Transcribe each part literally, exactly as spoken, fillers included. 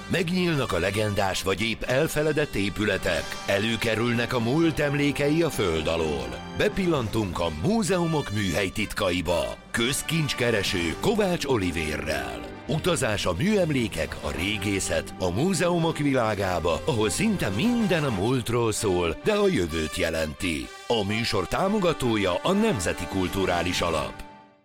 Megnyílnak a legendás vagy épp elfeledett épületek, előkerülnek a múlt emlékei a föld alól. Bepillantunk a múzeumok műhely titkaiba. Közkincskereső Kovács Olivérrel. Utazás a műemlékek, a régészet, a múzeumok világába, ahol szinte minden a múltról szól, de a jövőt jelenti. A műsor támogatója a Nemzeti Kulturális Alap.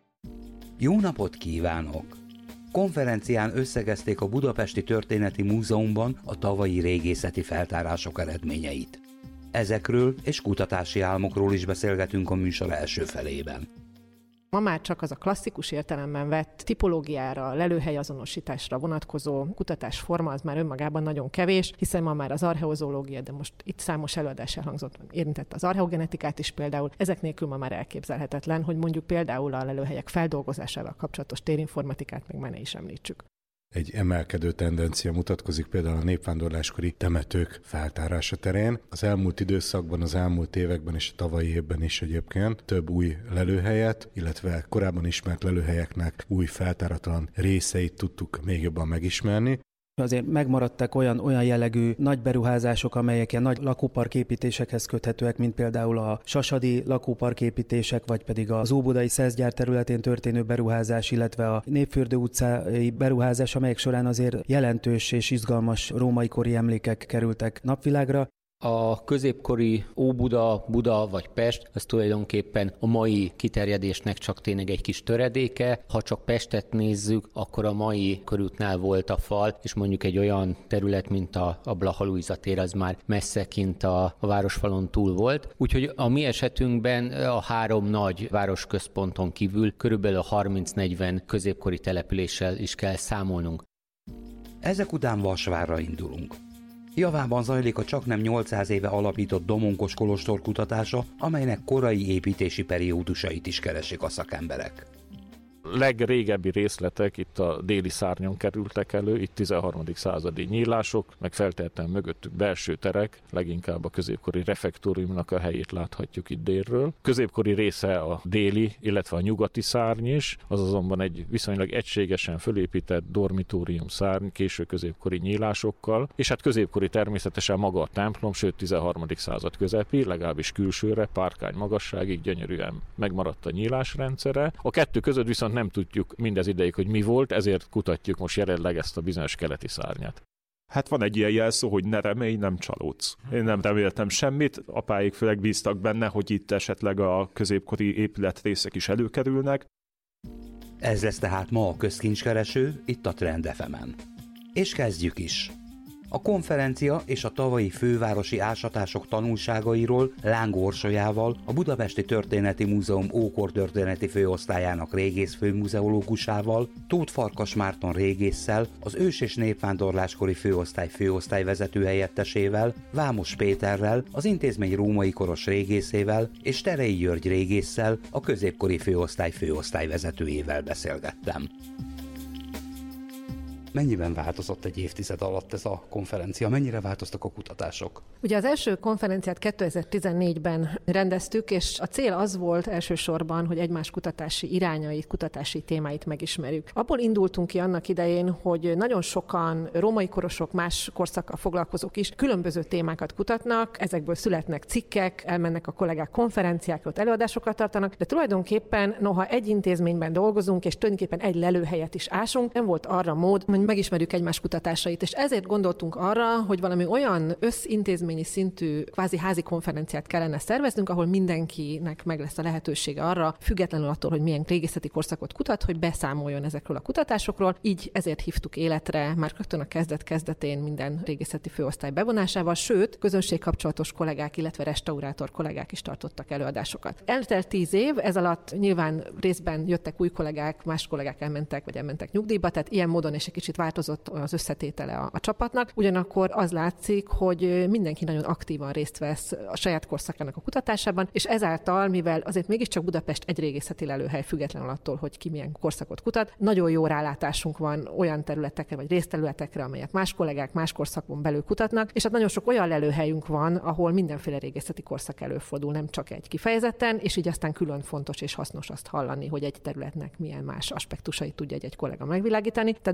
Jó napot kívánok! Konferencián összegezték a Budapesti Történeti Múzeumban a tavalyi régészeti feltárások eredményeit. Ezekről és kutatási álmokról is beszélgetünk a műsor első felében. Ma már csak az a klasszikus értelemben vett tipológiára, lelőhelyazonosításra vonatkozó kutatásforma az már önmagában nagyon kevés, hiszen ma már az archeozoológia, de most itt számos előadás elhangzott, érintett az archeogenetikát is például. Ezek nélkül ma már elképzelhetetlen, hogy mondjuk például a lelőhelyek feldolgozásával kapcsolatos térinformatikát még már ne is említsük. Egy emelkedő tendencia mutatkozik például a népvándorláskori temetők feltárása terén. Az elmúlt időszakban, az elmúlt években és a tavalyi évben is egyébként több új lelőhelyet, illetve korábban ismert lelőhelyeknek új feltáratlan részeit tudtuk még jobban megismerni. Azért megmaradtak olyan, olyan jellegű nagy beruházások, amelyek ilyen nagy lakóparképítésekhez köthetőek, mint például a sasadi lakóparképítések, vagy pedig az óbudai szeszgyár területén történő beruházás, illetve a Népfürdő utcai beruházás, amelyek során azért jelentős és izgalmas római kori emlékek kerültek napvilágra. A középkori Óbuda, Buda vagy Pest, az tulajdonképpen a mai kiterjedésnek csak tényleg egy kis töredéke. Ha csak Pestet nézzük, akkor a mai körútnál volt a fal, és mondjuk egy olyan terület, mint a, a Blaha Lujza tér, az már messze kint a, a városfalon túl volt. Úgyhogy a mi esetünkben a három nagy városközponton kívül körülbelül a harminc-negyven középkori településsel is kell számolnunk. Ezek után Vasvárra indulunk. Javában zajlik a csaknem nyolcszáz éve alapított Domonkos kolostor kutatása, amelynek korai építési periódusait is keresik a szakemberek. Legrégebbi részletek itt a déli szárnyon kerültek elő, itt tizenharmadik századi nyílások, meg feltehetően mögöttük belső terek, leginkább a középkori refektóriumnak a helyét láthatjuk itt délről. Középkori része a déli, illetve a nyugati szárny is, az azonban egy viszonylag egységesen fölépített dormitórium szárny, késő középkori nyílásokkal, és hát középkori természetesen maga a templom, sőt tizenharmadik század közepi, legalábbis külsőre, párkány magasságig gyönyörűen megmaradt a nyílásrendszere. A kettő között viszont nem tudjuk mindez ideig, hogy mi volt, ezért kutatjuk most jelenleg ezt a bizonyos keleti szárnyat. Hát van egy ilyen jelszó, hogy ne remélj, nem csalódsz. Én nem reméltem semmit, apáik főleg bíztak benne, hogy itt esetleg a középkori épületrészek is előkerülnek. Ez lesz tehát ma a közkincskereső, itt a Trend ef emen. És kezdjük is! A konferencia és a tavalyi fővárosi ásatások tanulságairól Láng Orsolyával, a Budapesti Történeti Múzeum ókortörténeti főosztályának régész főmuzeológusával, Tóth Farkas Márton régésszel, az ős- és népvándorláskori főosztály főosztályvezető helyettesével, Vámos Péterrel, az intézmény római koros régészével és Terei György régésszel, a középkori főosztály főosztályvezetőjével beszélgettem. Mennyiben változott egy évtized alatt ez a konferencia? Mennyire változtak a kutatások? Ugye az első konferenciát kétezer-tizennégyben rendeztük, és a cél az volt elsősorban, hogy egymás kutatási irányait, kutatási témáit megismerjük. Abból indultunk ki annak idején, hogy nagyon sokan római korosok, más korszakkal foglalkozók is különböző témákat kutatnak, ezekből születnek cikkek, elmennek a kollégák konferenciákra, ott előadásokat tartanak, de tulajdonképpen noha egy intézményben dolgozunk, és tulajdonképpen egy lelőhelyet is ásunk, nem volt arra mód, hogy megismerjük egymás kutatásait, és ezért gondoltunk arra, hogy valami olyan összintézményi szintű kvázi házi konferenciát kellene szerveznünk, ahol mindenkinek meg lesz a lehetősége arra, függetlenül attól, hogy milyen régészeti korszakot kutat, hogy beszámoljon ezekről a kutatásokról. Így ezért hívtuk életre már rögtön a kezdet-kezdetén minden régészeti főosztály bevonásával, sőt, közönségkapcsolatos kollégák, illetve restaurátor kollégák is tartottak előadásokat. Eltelt tíz év, ez alatt nyilván részben jöttek új kollégák, más kollégák elmentek, vagy elmentek nyugdíjba, tehát ilyen módon is egy kicsit változott az összetétele a, a csapatnak. Ugyanakkor az látszik, hogy mindenki nagyon aktívan részt vesz a saját korszakának a kutatásában, és ezáltal, mivel azért mégiscsak Budapest egy régészeti lelőhely, függetlenül attól, hogy ki milyen korszakot kutat, nagyon jó rálátásunk van olyan területekre, vagy részterületekre, amelyet más kollégák más korszakon belül kutatnak, és hát nagyon sok olyan lelőhelyünk van, ahol mindenféle régészeti korszak előfordul, nem csak egy kifejezetten, és így aztán külön fontos és hasznos azt hallani, hogy egy területnek milyen más aspektusait tudja egy, egy kollega megvilágítani. Tehát biztos, hogy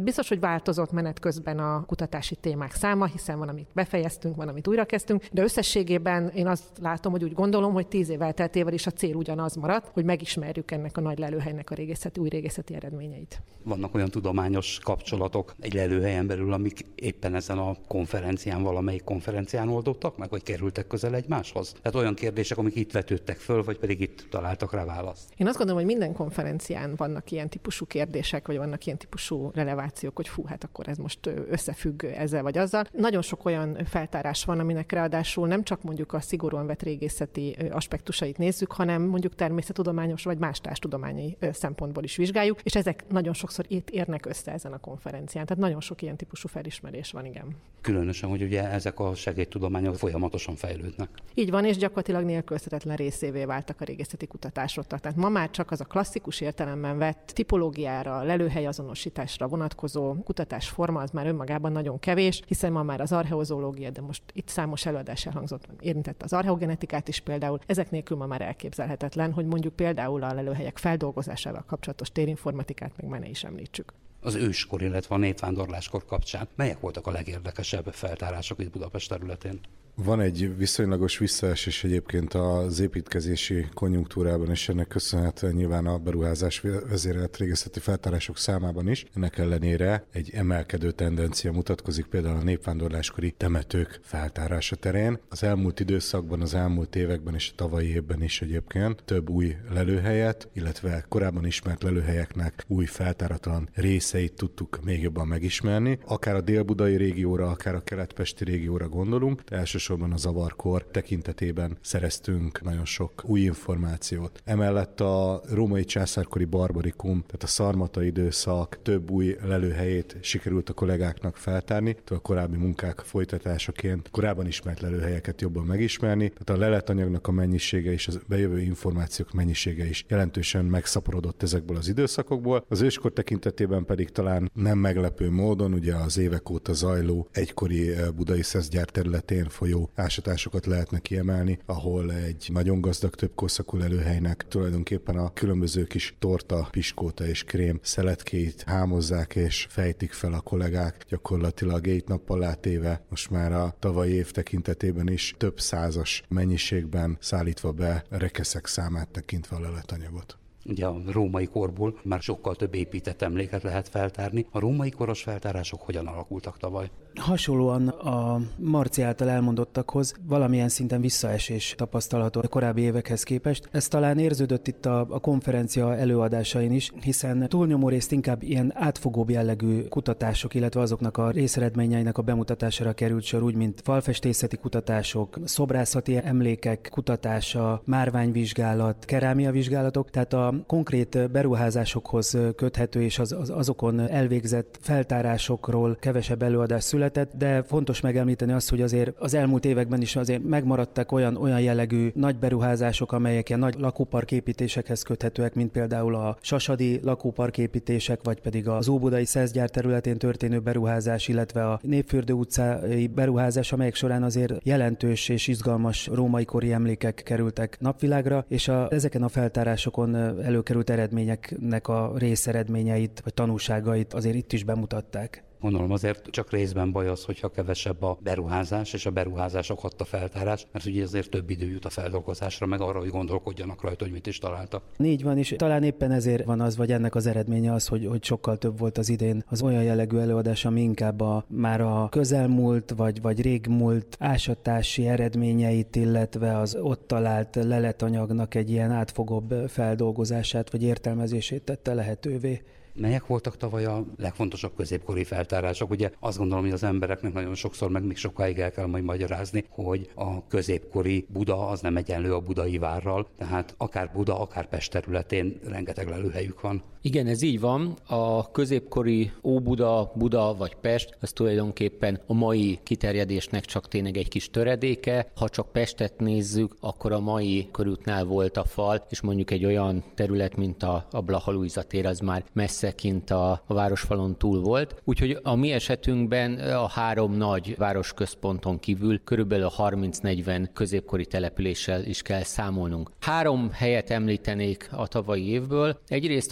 változott menet közben a kutatási témák száma, hiszen van, amit befejeztünk, van, amit újrakezdtünk, de összességében én azt látom, hogy úgy gondolom, hogy tíz év elteltével is a cél ugyanaz maradt, hogy megismerjük ennek a nagy lelőhelynek a régészeti, új régészeti eredményeit. Vannak olyan tudományos kapcsolatok egy lelőhelyen belül, amik éppen ezen a konferencián, valamelyik konferencián oldottak meg, vagy kerültek közel egymáshoz? Tehát olyan kérdések, amik itt vetődtek föl, vagy pedig itt találtak rá választ. Én azt gondolom, hogy minden konferencián vannak ilyen típusú kérdések, vagy vannak ilyen típusú relevációk, hogy fú, hát akkor ez most összefügg ezzel vagy azzal. Nagyon sok olyan feltárás van, aminek ráadásul nem csak mondjuk a szigorúan vett régészeti aspektusait nézzük, hanem mondjuk természettudományos vagy más társtudományi szempontból is vizsgáljuk, és ezek nagyon sokszor itt érnek össze ezen a konferencián. Tehát nagyon sok ilyen típusú felismerés van, igen. Különösen, hogy ugye ezek a segédtudományok folyamatosan fejlődnek. Így van, és gyakorlatilag nélkülözhetetlen részévé váltak a régészeti kutatásoknak. Tehát ma már csak az a klasszikus értelemben vett tipológiára, lelőhelyazonosításra vonatkozó kutatásforma az már önmagában nagyon kevés, hiszen ma már az archeozológia, de most itt számos előadás elhangzott, érintett az archeogenetikát is például. Ezek nélkül ma már elképzelhetetlen, hogy mondjuk például a lelőhelyek feldolgozásával kapcsolatos térinformatikát meg már ne is említsük. Az őskor, illetve a népvándorláskor kapcsán melyek voltak a legérdekesebb feltárások itt Budapest területén? Van egy viszonylagos visszaesés egyébként az építkezési konjunktúrában, és ennek köszönhetően nyilván a beruházás vezérelt régészeti feltárások számában is. Ennek ellenére egy emelkedő tendencia mutatkozik például a népvándorláskori temetők feltárása terén. Az elmúlt időszakban, az elmúlt években és a tavalyi évben is egyébként több új lelőhelyet, illetve korábban ismert lelőhelyeknek új feltáratlan részeit tudtuk még jobban megismerni. Akár a délbudai régióra, akár a keletpesti régióra gondolunk, de elsősorban a zavarkor tekintetében szereztünk nagyon sok új információt. Emellett a római császárkori barbarikum, tehát a szarmata időszak több új lelőhelyét sikerült a kollégáknak feltárni, tehát a korábbi munkák folytatásaként korábban ismert lelőhelyeket jobban megismerni, tehát a leletanyagnak a mennyisége és a bejövő információk mennyisége is jelentősen megszaporodott ezekből az időszakokból. Az őskor tekintetében pedig talán nem meglepő módon ugye az évek óta zajló egykori budai szeszgyár területén folyó ásatásokat lehetne kiemelni, ahol egy nagyon gazdag több korszakú lelőhelynek tulajdonképpen a különböző kis torta, piskóta és krém szeletkéit hámozzák és fejtik fel a kollégák, gyakorlatilag egy nappal átéve most már a tavalyi év tekintetében is több százas mennyiségben szállítva be rekeszek számát tekintve a leletanyagot. Ugye a római korból már sokkal több épített emléket lehet feltárni. A római koros feltárások hogyan alakultak tavaly? Hasonlóan a Marci által elmondottakhoz valamilyen szinten visszaesés tapasztalható a korábbi évekhez képest. Ez talán érződött itt a, a konferencia előadásain is, hiszen túlnyomó részt inkább ilyen átfogóbb jellegű kutatások, illetve azoknak a részeredményeinek a bemutatására került sor, úgy, mint falfestészeti kutatások, szobrászati emlékek kutatása, márványvizsgálat, kerámiavizsgálatok, tehát a konkrét beruházásokhoz köthető és az, az, azokon elvégzett feltárásokról kevesebb előadás született, de fontos megemlíteni azt, hogy azért az elmúlt években is azért megmaradtak olyan, olyan jellegű nagy beruházások, amelyek ilyen nagy lakóparképítésekhez köthetőek, mint például a sasadi lakóparképítések, vagy pedig az óbudai szeszgyár területén történő beruházás, illetve a Népfürdő utcai beruházás, amelyek során azért jelentős és izgalmas római kori emlékek kerültek napvilágra, és a, ezeken a feltárásokon előkerült eredményeknek a részeredményeit, vagy tanúságait azért itt is bemutatták. Gondolom azért csak részben baj az, hogyha kevesebb a beruházás, és a beruházás okozta feltárás, mert ugye azért több idő jut a feldolgozásra, meg arra, hogy gondolkodjanak rajta, hogy mit is találtak. Így van, és talán éppen ezért van az, vagy ennek az eredménye az, hogy, hogy sokkal több volt az idén az olyan jellegű előadás, ami inkább a, már a közelmúlt, vagy, vagy régmúlt ásatási eredményeit, illetve az ott talált leletanyagnak egy ilyen átfogóbb feldolgozását, vagy értelmezését tette lehetővé. Melyek voltak tavaly a legfontosabb középkori feltárások? Ugye azt gondolom, hogy az embereknek nagyon sokszor, meg még sokáig el kell majd magyarázni, hogy a középkori Buda az nem egyenlő a budai várral, tehát akár Buda, akár Pest területén rengeteg lelőhelyük van. Igen, ez így van. A középkori Óbuda, Buda vagy Pest, az tulajdonképpen a mai kiterjedésnek csak tényleg egy kis töredéke. Ha csak Pestet nézzük, akkor a mai körútnál volt a fal, és mondjuk egy olyan terület, mint a, a Blaha Lujza tér, az már messze kint a, a városfalon túl volt. Úgyhogy a mi esetünkben a három nagy városközponton kívül körülbelül harminc-negyven középkori településsel is kell számolnunk. Három helyet említenék a tavalyi évből. Egyrészt a tizenharmadik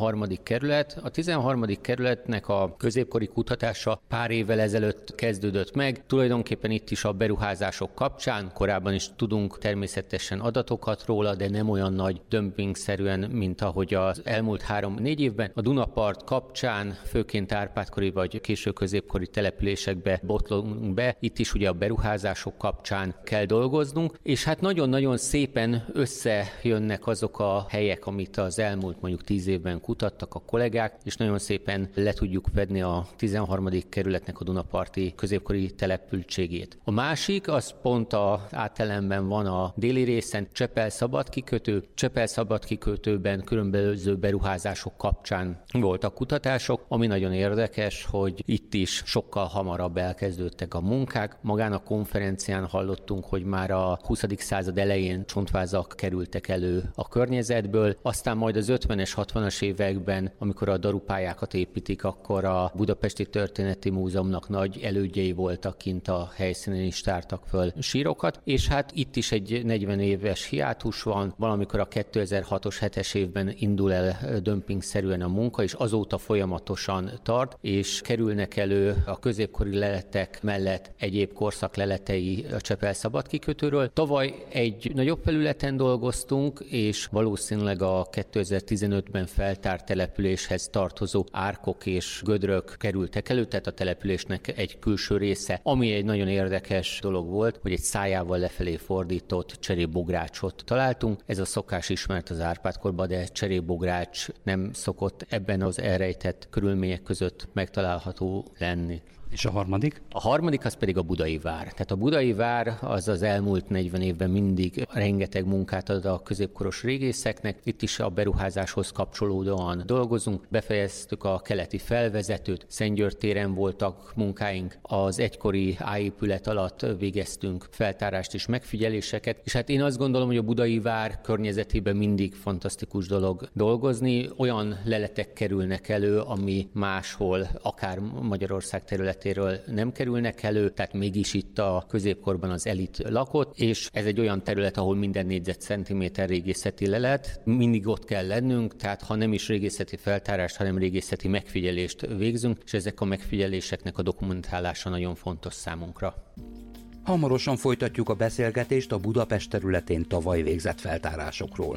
tizenharmadik kerület. A tizenharmadik kerületnek a középkori kutatása pár évvel ezelőtt kezdődött meg. Tulajdonképpen itt is a beruházások kapcsán, korábban is tudunk természetesen adatokat róla, de nem olyan nagy dömpingszerűen, mint ahogy az elmúlt három-négy évben. A Dunapart kapcsán, főként árpádkori vagy késő középkori településekbe botlunk be, itt is ugye a beruházások kapcsán kell dolgoznunk, és hát nagyon-nagyon szépen összejönnek azok a helyek, amit az elmúlt mondjuk tíz évben kutattak a kollégák, és nagyon szépen le tudjuk fedni a tizenharmadik kerületnek a dunaparti középkori települtségét. A másik, az pont az átelemben van a déli részen, Csepel szabadkikötő. Csepel szabadkikötőben különböző beruházások kapcsán voltak kutatások, ami nagyon érdekes, hogy itt is sokkal hamarabb elkezdődtek a munkák. Magán a konferencián hallottunk, hogy már a huszadik század elején csontvázak kerültek elő a környezetből, aztán majd az ötvenes, hatvanas években, amikor a darupályákat építik, akkor a Budapesti Történeti Múzeumnak nagy elődjei voltak kint a helyszínen, is tártak föl sírokat, és hát itt is egy negyven éves hiátus van, valamikor a kétezer-hatos hetes évben indul el dömpingszerűen a munka, és azóta folyamatosan tart, és kerülnek elő a középkori leletek mellett egyéb korszak leletei a Csepel szabadkikötőről. Tavaly egy nagyobb felületen dolgoztunk, és valószínűleg a kétezer-tizenötben feltárt településhez tartozó árkok és gödrök kerültek elő, tehát a településnek egy külső része, ami egy nagyon érdekes dolog volt, hogy egy szájával lefelé fordított cserépbográcsot találtunk. Ez a szokás ismert az Árpád-korban, de cserépbogrács nem szokott ebben az elrejtett körülmények között megtalálható lenni. És a harmadik? A harmadik az pedig a Budai Vár. Tehát a Budai Vár az az elmúlt negyven évben mindig rengeteg munkát ad a középkoros régészeknek. Itt is a beruházáshoz kapcsolódóan dolgozunk. Befejeztük a keleti felvezetőt, Szentgyörgy téren voltak munkáink. Az egykori áépület alatt végeztünk feltárást és megfigyeléseket. És hát én azt gondolom, hogy a Budai Vár környezetében mindig fantasztikus dolog dolgozni. Olyan leletek kerülnek elő, ami máshol, akár Magyarország területén nem kerülnek elő, tehát mégis itt a középkorban az elit lakott, és ez egy olyan terület, ahol minden négyzetcentiméter régészeti lelet, mindig ott kell lennünk, tehát ha nem is régészeti feltárást, hanem régészeti megfigyelést végzünk, és ezek a megfigyeléseknek a dokumentálása nagyon fontos számunkra. Hamarosan folytatjuk a beszélgetést a Budapest területén tavaly végzett feltárásokról.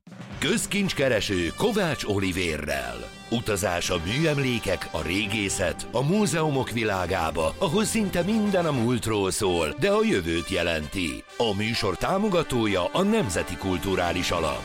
Közkincskereső Kovács Olivérrel. Utazás a műemlékek, a régészet, a múzeumok világába, ahol szinte minden a múltról szól, de a jövőt jelenti. A műsor támogatója a Nemzeti Kulturális Alap.